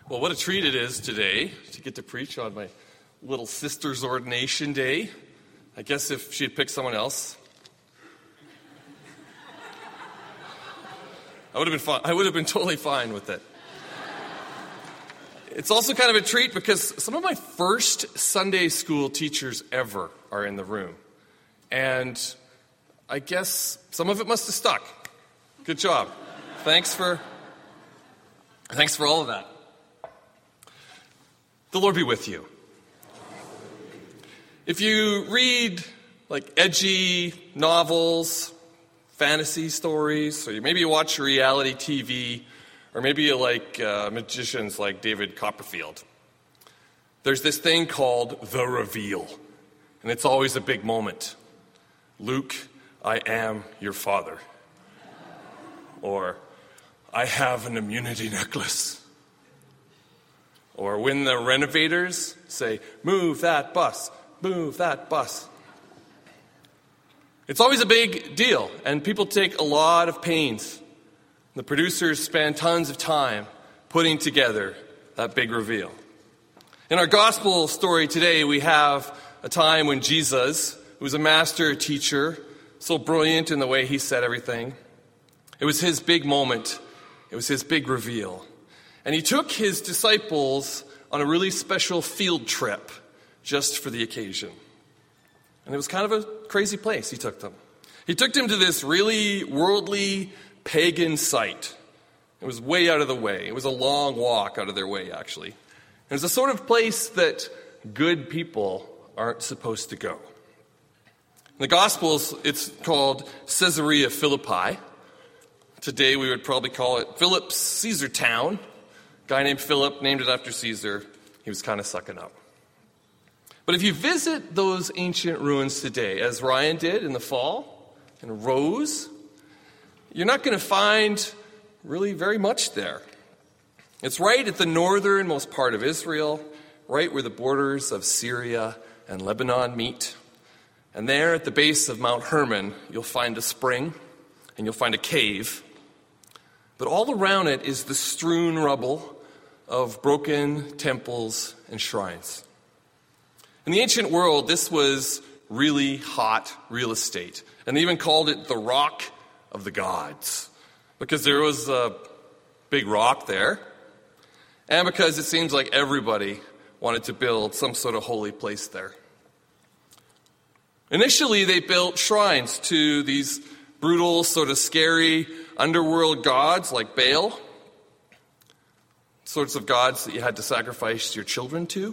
Well, what a treat it is today to get to preach on my little sister's ordination day. I guess if she had picked someone else, I would have been fine. I would have been totally fine with it. It's also kind of a treat because some of my first Sunday school teachers ever are in the room. And I guess some of it must have stuck. Good job. Thanks for all of that. The Lord be with you. If you read like edgy novels, fantasy stories, or maybe you watch reality TV, or maybe you like magicians like David Copperfield, there's this thing called the reveal. And it's always a big moment. Luke, I am your father. Or, I have an immunity necklace. Or when the renovators say, move that bus, move that bus. It's always a big deal, and people take a lot of pains. The producers spend tons of time putting together that big reveal. In our gospel story today, we have a time when Jesus, who was a master teacher, so brilliant in the way he said everything, it was his big moment. It was his big reveal. And he took his disciples on a really special field trip just for the occasion. And it was kind of a crazy place he took them. He took them to this really worldly, pagan site. It was way out of the way. It was a long walk out of their way, actually. It was the sort of place that good people aren't supposed to go. In the Gospels, it's called Caesarea Philippi. Today we would probably call it Philip's Caesar Town. A guy named Philip named it after Caesar. He was kind of sucking up. But if you visit those ancient ruins today, as Ryan did in the fall, in Rose, you're not going to find really very much there. It's right at the northernmost part of Israel, right where the borders of Syria and Lebanon meet. And there at the base of Mount Hermon, you'll find a spring and you'll find a cave. But all around it is the strewn rubble of broken temples and shrines. In the ancient world, this was really hot real estate. And they even called it the Rock of the Gods, because there was a big rock there, and because it seems like everybody wanted to build some sort of holy place there. Initially, they built shrines to these brutal, sort of scary underworld gods like Baal, sorts of gods that you had to sacrifice your children to.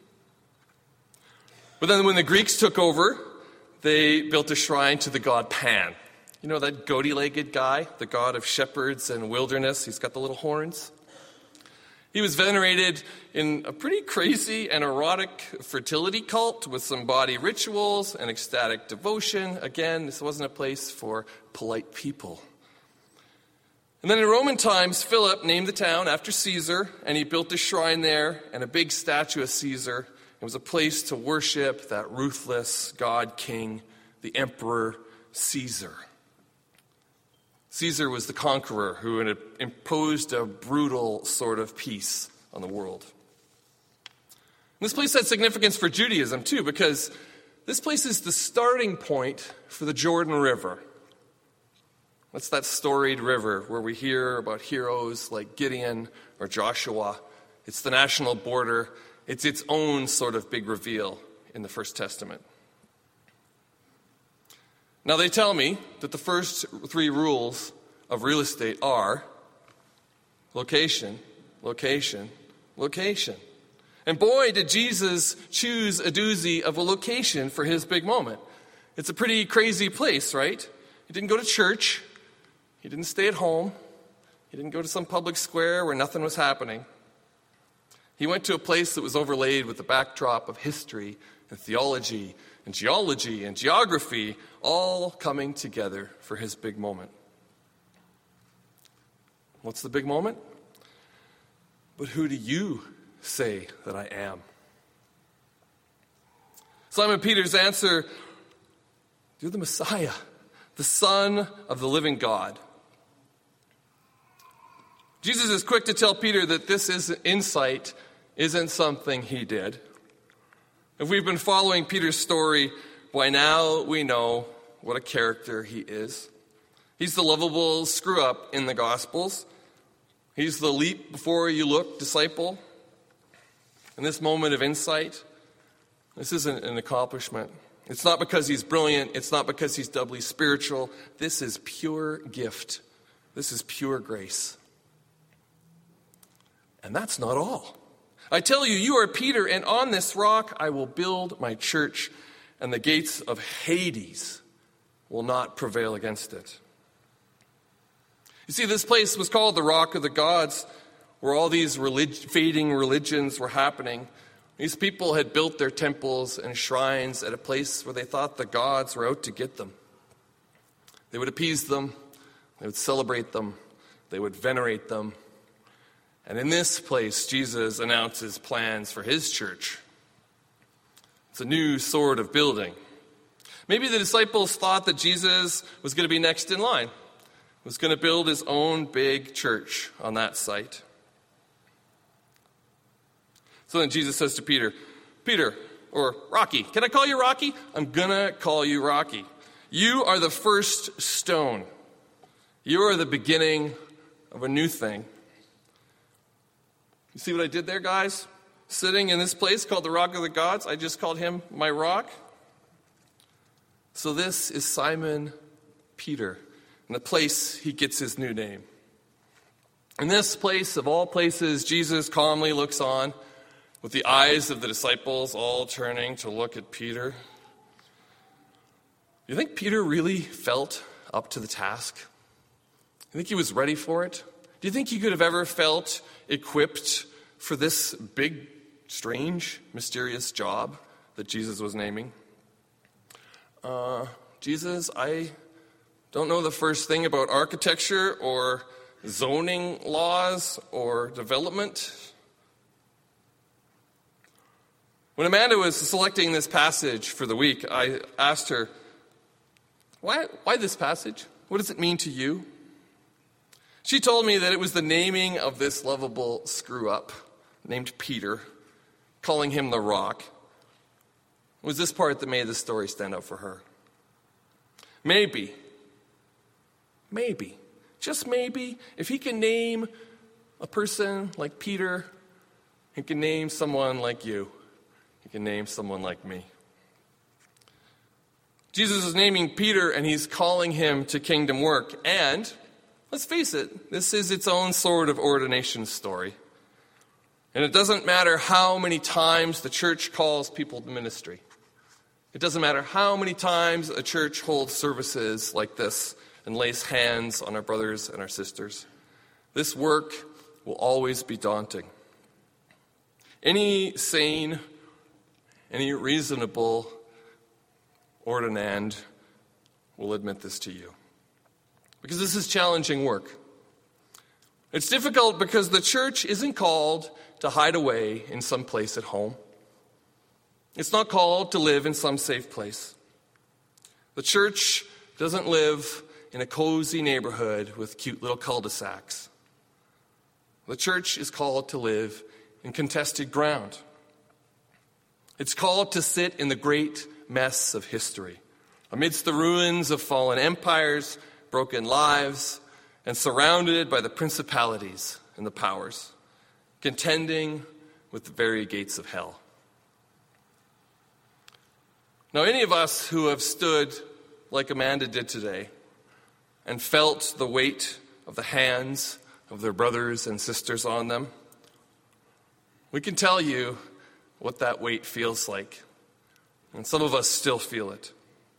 But then when the Greeks took over, they built a shrine to the god Pan. You know that goatee-legged guy, the god of shepherds and wilderness? He's got the little horns. He was venerated in a pretty crazy and erotic fertility cult with some body rituals and ecstatic devotion. Again, this wasn't a place for polite people. And then in Roman times, Philip named the town after Caesar, and he built a shrine there and a big statue of Caesar. It was a place to worship that ruthless god king, the emperor Caesar. Caesar was the conqueror who had imposed a brutal sort of peace on the world. And this place had significance for Judaism too, because this place is the starting point for the Jordan River. That's that storied river where we hear about heroes like Gideon or Joshua. It's the national border. It's its own sort of big reveal in the First Testament. Now they tell me that the first three rules of real estate are location, location, location. And boy, did Jesus choose a doozy of a location for his big moment. It's a pretty crazy place, right? He didn't go to church. He didn't stay at home. He didn't go to some public square where nothing was happening. He went to a place that was overlaid with the backdrop of history and theology and geology and geography all coming together for his big moment. What's the big moment? But who do you say that I am? Simon Peter's answer, you're the Messiah, the Son of the living God. Jesus is quick to tell Peter that this insight isn't something he did. If we've been following Peter's story, by now we know what a character he is. He's the lovable screw-up in the Gospels. He's the leap before you look disciple. In this moment of insight, this isn't an accomplishment. It's not because he's brilliant. It's not because he's doubly spiritual. This is pure gift. This is pure grace. And that's not all. I tell you, you are Peter, and on this rock I will build my church, and the gates of Hades will not prevail against it. You see, this place was called the Rock of the Gods, where all these fading religions were happening. These people had built their temples and shrines at a place where they thought the gods were out to get them. They would appease them, they would celebrate them, they would venerate them. And in this place, Jesus announces plans for his church. It's a new sort of building. Maybe the disciples thought that Jesus was going to be next in line, was going to build his own big church on that site. So then Jesus says to Peter, or Rocky, can I call you Rocky? I'm going to call you Rocky. You are the first stone. You are the beginning of a new thing. You see what I did there, guys? Sitting in this place called the Rock of the Gods, I just called him my rock. So this is Simon Peter, and the place he gets his new name. In this place, of all places, Jesus calmly looks on, with the eyes of the disciples all turning to look at Peter. Do you think Peter really felt up to the task? Do you think he was ready for it? Do you think he could have ever felt equipped for this big, strange, mysterious job that Jesus was naming? Jesus, I don't know the first thing about architecture or zoning laws or development. When Amanda was selecting this passage for the week, I asked her, why this passage? What does it mean to you? She told me that it was the naming of this lovable screw-up named Peter, calling him the Rock. It was this part that made the story stand out for her. Maybe, just maybe, if he can name a person like Peter, he can name someone like you. He can name someone like me. Jesus is naming Peter, and he's calling him to kingdom work. And, let's face it, this is its own sort of ordination story. And it doesn't matter how many times the church calls people to ministry. It doesn't matter how many times a church holds services like this and lays hands on our brothers and our sisters. This work will always be daunting. Any sane, any reasonable ordinand will admit this to you. Because this is challenging work. It's difficult because the church isn't called to hide away in some place at home. It's not called to live in some safe place. The church doesn't live in a cozy neighborhood with cute little cul-de-sacs. The church is called to live in contested ground. It's called to sit in the great mess of history, amidst the ruins of fallen empires, broken lives, and surrounded by the principalities and the powers, contending with the very gates of hell. Now, any of us who have stood like Amanda did today and felt the weight of the hands of their brothers and sisters on them, we can tell you what that weight feels like. And some of us still feel it.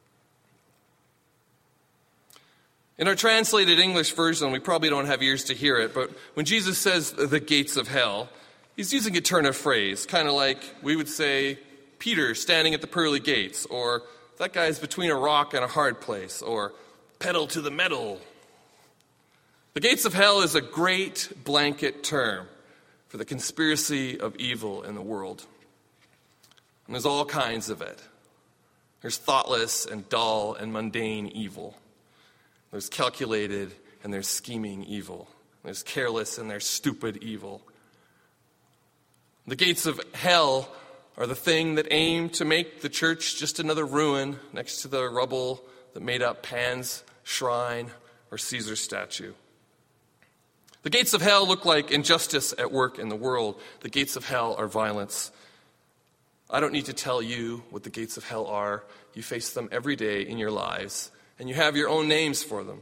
In our translated English version, we probably don't have ears to hear it, but when Jesus says the gates of hell, he's using a turn of phrase, kind of like we would say, Peter standing at the pearly gates, or that guy's between a rock and a hard place, or pedal to the metal. The gates of hell is a great blanket term for the conspiracy of evil in the world. And there's all kinds of it. There's thoughtless and dull and mundane evil. There's calculated and there's scheming evil. There's careless and there's stupid evil. The gates of hell are the thing that aim to make the church just another ruin next to the rubble that made up Pan's shrine or Caesar's statue. The gates of hell look like injustice at work in the world. The gates of hell are violence. I don't need to tell you what the gates of hell are. You face them every day in your lives, and you have your own names for them.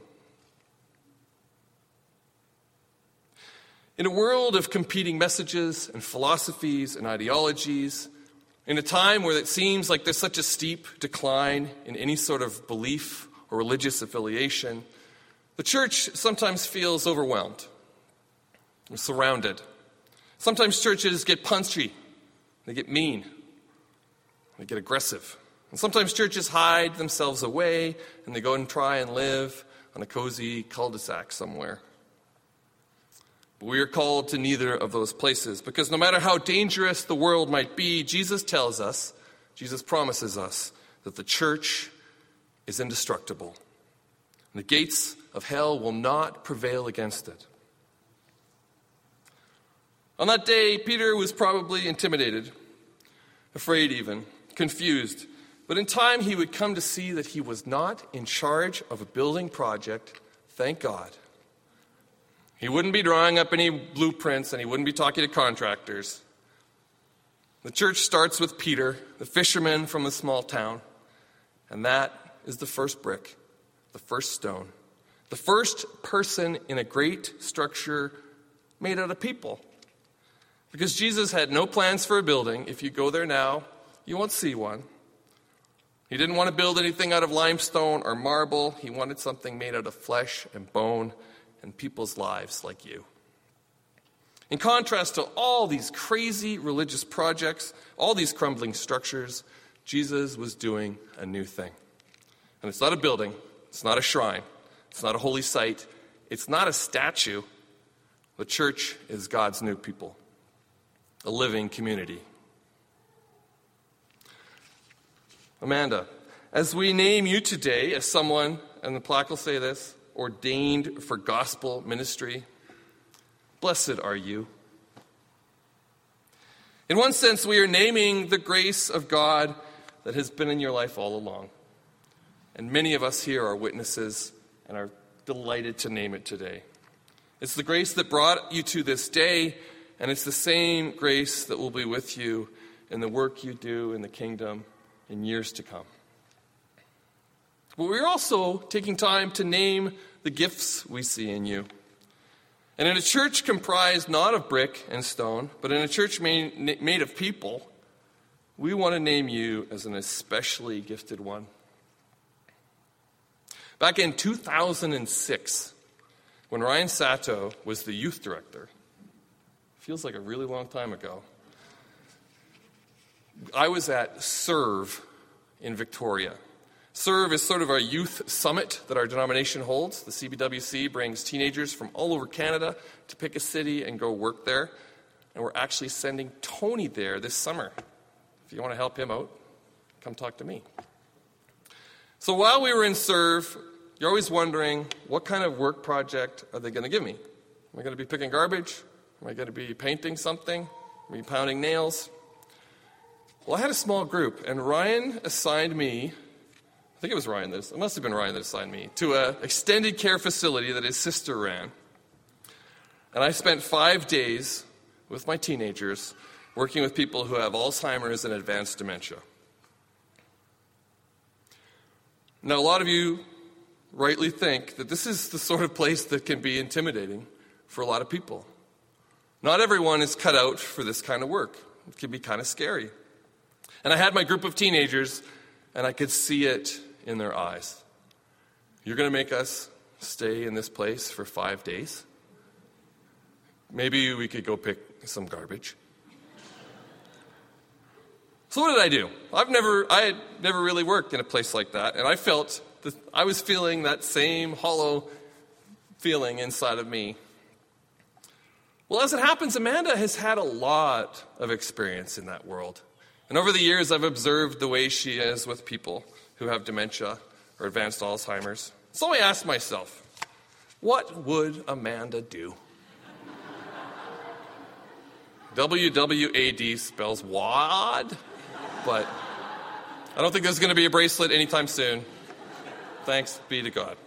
In a world of competing messages and philosophies and ideologies, in a time where it seems like there's such a steep decline in any sort of belief or religious affiliation, the church sometimes feels overwhelmed and surrounded. Sometimes churches get punchy, they get mean, they get aggressive. And sometimes churches hide themselves away and they go and try and live on a cozy cul-de-sac somewhere. But we are called to neither of those places, because no matter how dangerous the world might be, Jesus promises us that the church is indestructible. And the gates of hell will not prevail against it. On that day, Peter was probably intimidated, afraid even, confused. But in time, he would come to see that he was not in charge of a building project, thank God. He wouldn't be drawing up any blueprints, and he wouldn't be talking to contractors. The church starts with Peter, the fisherman from a small town, and that is the first brick, the first stone, the first person in a great structure made out of people. Because Jesus had no plans for a building. If you go there now, you won't see one. He didn't want to build anything out of limestone or marble. He wanted something made out of flesh and bone and people's lives like you. In contrast to all these crazy religious projects, all these crumbling structures, Jesus was doing a new thing. And it's not a building, it's not a shrine, it's not a holy site, it's not a statue. The church is God's new people, a living community. Amanda, as we name you today as someone, and the plaque will say this, ordained for gospel ministry, blessed are you. In one sense, we are naming the grace of God that has been in your life all along. And many of us here are witnesses and are delighted to name it today. It's the grace that brought you to this day, and it's the same grace that will be with you in the work you do in the kingdom in years to come. But we're also taking time to name the gifts we see in you. And in a church comprised not of brick and stone, but in a church made of people, we want to name you as an especially gifted one. Back in 2006, when Ryan Sato was the youth director, feels like a really long time ago, I was at Serve in Victoria. Serve is sort of a youth summit that our denomination holds. The CBWC brings teenagers from all over Canada to pick a city and go work there. And we're actually sending Tony there this summer. If you want to help him out, come talk to me. So while we were in Serve, you're always wondering, what kind of work project are they going to give me? Am I going to be picking garbage? Am I going to be painting something? Am I pounding nails? Well, I had a small group, and Ryan assigned me, I think it was Ryan, it must have been Ryan that assigned me, to an extended care facility that his sister ran. And I spent 5 days with my teenagers working with people who have Alzheimer's and advanced dementia. Now, a lot of you rightly think that this is the sort of place that can be intimidating for a lot of people. Not everyone is cut out for this kind of work. It can be kind of scary. And I had my group of teenagers, and I could see it in their eyes. You're going to make us stay in this place for 5 days? Maybe we could go pick some garbage. So what did I do? I had never really worked in a place like that, and I was feeling that same hollow feeling inside of me. Well, as it happens, Amanda has had a lot of experience in that world. And over the years, I've observed the way she is with people who have dementia or advanced Alzheimer's. So I asked myself, what would Amanda do? WWAD spells WAD, but I don't think there's going to be a bracelet anytime soon. Thanks be to God.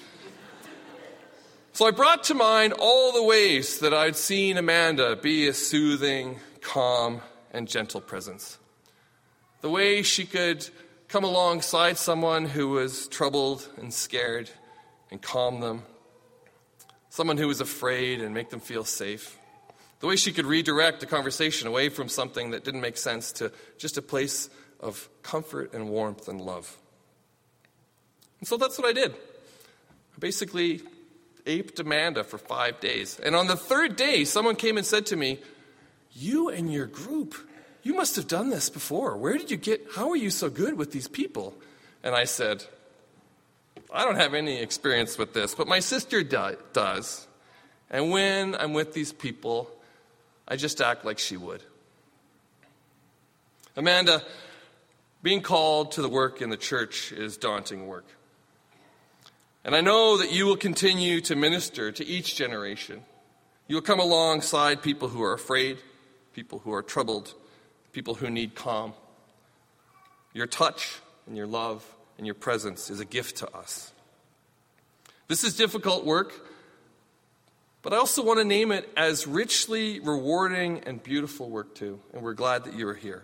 So I brought to mind all the ways that I'd seen Amanda be a soothing, calm, and gentle presence. The way she could come alongside someone who was troubled and scared and calm them. Someone who was afraid and make them feel safe. The way she could redirect a conversation away from something that didn't make sense to just a place of comfort and warmth and love. And so that's what I did. I basically aped Amanda for 5 days. And on the third day, someone came and said to me, "You and your group, you must have done this before. How are you so good with these people?" And I said, "I don't have any experience with this, but my sister does. And when I'm with these people, I just act like she would." Amanda, being called to the work in the church is daunting work. And I know that you will continue to minister to each generation. You will come alongside people who are afraid, people who are troubled, people who need calm. Your touch and your love and your presence is a gift to us. This is difficult work, but I also want to name it as richly rewarding and beautiful work too, and we're glad that you are here.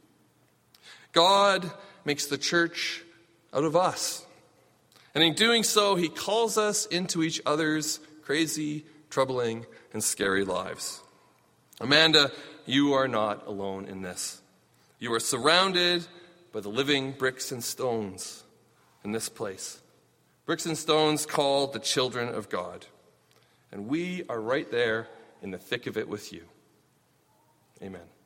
God makes the church out of us, and in doing so, he calls us into each other's crazy, troubling, and scary lives. Amanda, you are not alone in this. You are surrounded by the living bricks and stones in this place. Bricks and stones called the children of God. And we are right there in the thick of it with you. Amen.